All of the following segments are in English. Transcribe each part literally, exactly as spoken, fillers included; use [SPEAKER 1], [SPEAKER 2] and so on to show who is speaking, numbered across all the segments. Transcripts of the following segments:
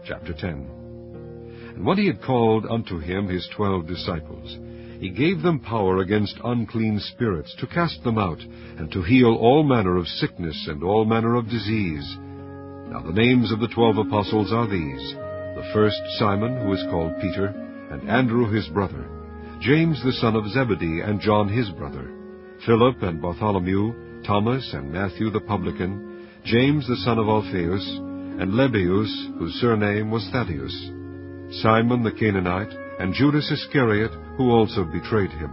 [SPEAKER 1] Chapter ten. And when he had called unto him his twelve disciples, he gave them power against unclean spirits, to cast them out, and to heal all manner of sickness and all manner of disease. Now the names of the twelve apostles are these: the first Simon, who is called Peter, and Andrew his brother, James the son of Zebedee, and John his brother, Philip and Bartholomew, Thomas and Matthew the publican, James the son of Alphaeus, and Lebbaeus, whose surname was Thaddeus, Simon the Canaanite, and Judas Iscariot, who also betrayed him.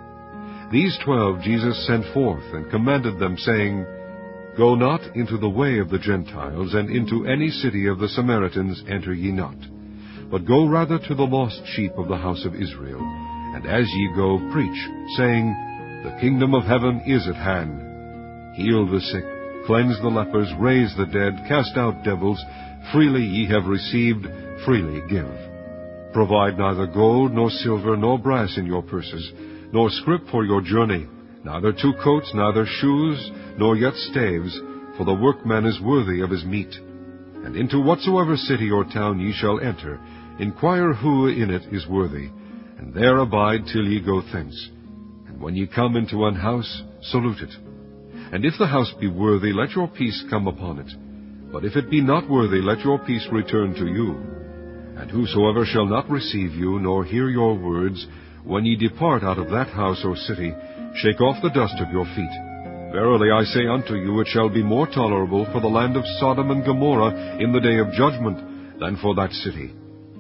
[SPEAKER 1] These twelve Jesus sent forth, and commanded them, saying, Go not into the way of the Gentiles, and into any city of the Samaritans enter ye not, but go rather to the lost sheep of the house of Israel. And as ye go, preach, saying, The kingdom of heaven is at hand. Heal the sick, cleanse the lepers, raise the dead, cast out devils. Freely ye have received, freely give. Provide neither gold, nor silver, nor brass in your purses, nor scrip for your journey, neither two coats, neither shoes, nor yet staves, for the workman is worthy of his meat. And into whatsoever city or town ye shall enter, inquire who in it is worthy, and there abide till ye go thence. And when ye come into an house, salute it. And if the house be worthy, let your peace come upon it. But if it be not worthy, let your peace return to you. And whosoever shall not receive you, nor hear your words, when ye depart out of that house or city, shake off the dust of your feet. Verily I say unto you, it shall be more tolerable for the land of Sodom and Gomorrah in the day of judgment than for that city.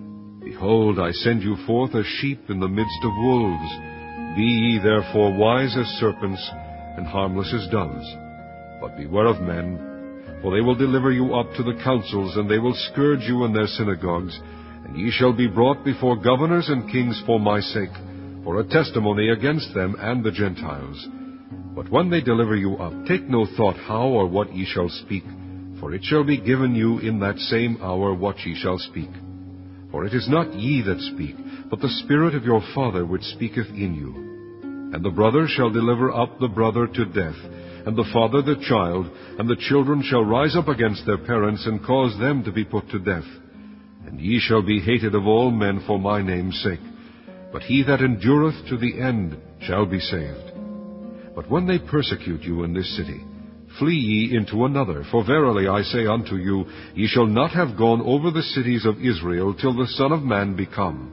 [SPEAKER 1] Behold, I send you forth as sheep in the midst of wolves. Be ye therefore wise as serpents, and harmless as doves. But beware of men, for they will deliver you up to the councils, and they will scourge you in their synagogues. And ye shall be brought before governors and kings for my sake, for a testimony against them and the Gentiles. But when they deliver you up, take no thought how or what ye shall speak, for it shall be given you in that same hour what ye shall speak. For it is not ye that speak, but the Spirit of your Father which speaketh in you. And the brother shall deliver up the brother to death, and the father the child, and the children shall rise up against their parents, and cause them to be put to death. And ye shall be hated of all men for my name's sake. But he that endureth to the end shall be saved. But when they persecute you in this city, flee ye into another. For verily I say unto you, ye shall not have gone over the cities of Israel till the Son of Man be come.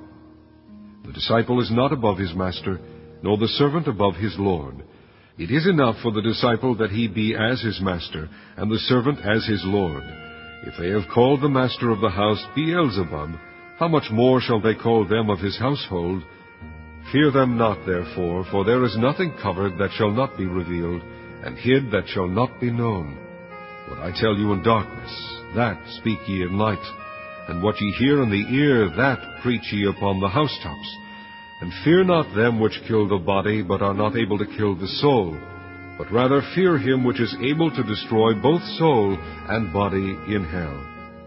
[SPEAKER 1] The disciple is not above his master, nor the servant above his Lord. It is enough for the disciple that he be as his master, and the servant as his Lord. If they have called the master of the house Beelzebub, how much more shall they call them of his household? Fear them not, therefore, for there is nothing covered that shall not be revealed, and hid that shall not be known. What I tell you in darkness, that speak ye in light, and what ye hear in the ear, that preach ye upon the housetops. And fear not them which kill the body, but are not able to kill the soul, but rather fear him which is able to destroy both soul and body in hell.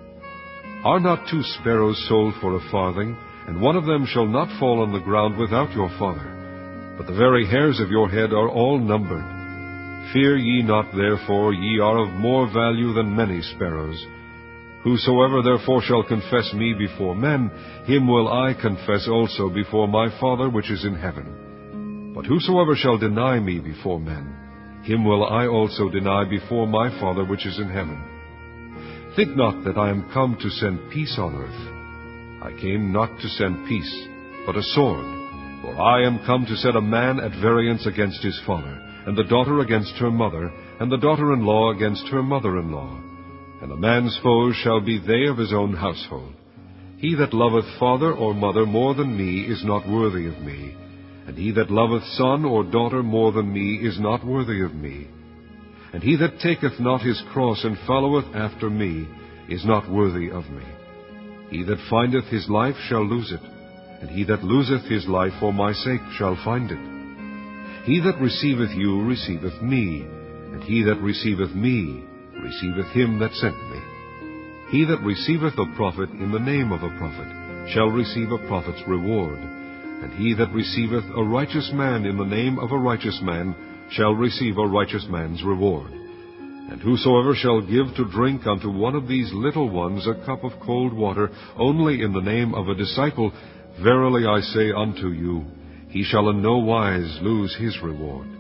[SPEAKER 1] Are not two sparrows sold for a farthing, and one of them shall not fall on the ground without your Father? But the very hairs of your head are all numbered. Fear ye not, therefore, ye are of more value than many sparrows. Whosoever therefore shall confess me before men, him will I confess also before my Father which is in heaven. But whosoever shall deny me before men, him will I also deny before my Father which is in heaven. Think not that I am come to send peace on earth. I came not to send peace, but a sword. For I am come to set a man at variance against his father, and the daughter against her mother, and the daughter-in-law against her mother-in-law. And a man's foes shall be they of his own household. He that loveth father or mother more than me is not worthy of me, and he that loveth son or daughter more than me is not worthy of me. And he that taketh not his cross and followeth after me is not worthy of me. He that findeth his life shall lose it, and he that loseth his life for my sake shall find it. He that receiveth you receiveth me, and he that receiveth me receiveth him that sent me. He that receiveth a prophet in the name of a prophet shall receive a prophet's reward, and he that receiveth a righteous man in the name of a righteous man shall receive a righteous man's reward. And whosoever shall give to drink unto one of these little ones a cup of cold water, only in the name of a disciple, verily I say unto you, he shall in no wise lose his reward.